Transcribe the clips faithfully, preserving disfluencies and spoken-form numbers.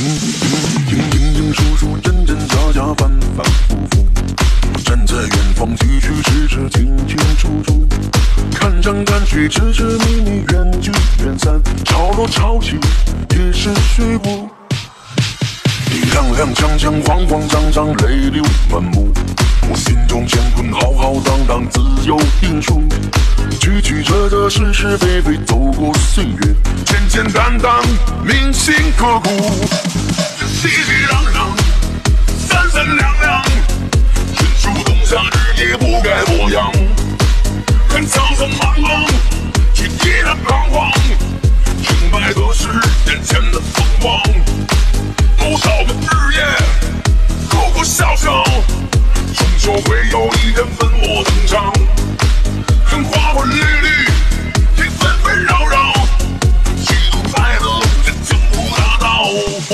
影影影数数，真真假假，反反复复。站在远方，曲曲折折，清清楚楚。看山看水，痴痴迷迷，缘聚缘散，潮落潮起，也是虚无。你踉踉跄跄，慌慌张张，泪流满目。我心中乾坤，浩浩荡荡，自有定数。曲曲折折，是是非非，走过岁月，简简单单，铭心刻骨。这熙熙攘攘，三三两两，春秋冬夏，日夜不改模样。看苍苍茫茫，却依然彷徨。成败得失，眼前的风光。多少个日夜，哭过笑笑，终究会有一天粉墨登场。看花花绿绿，也纷纷扰扰，喜怒哀乐，这江湖大道。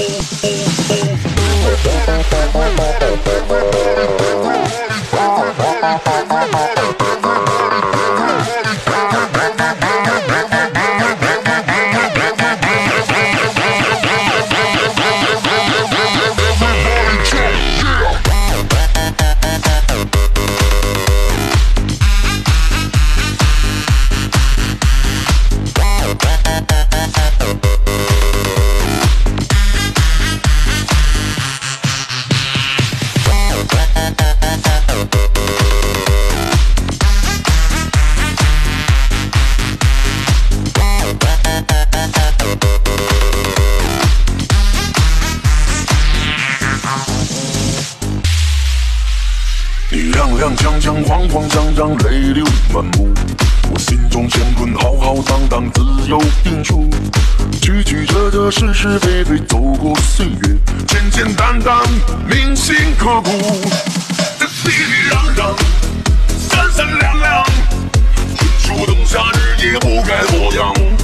你踉踉跄跄，慌慌张张，泪流满目。我心中乾坤，浩浩荡荡，自有定数。曲曲折折，是是非非，走过岁月，简简单单，铭心刻骨。这熙熙攘攘，三三两两，春秋冬夏，日夜不改模样。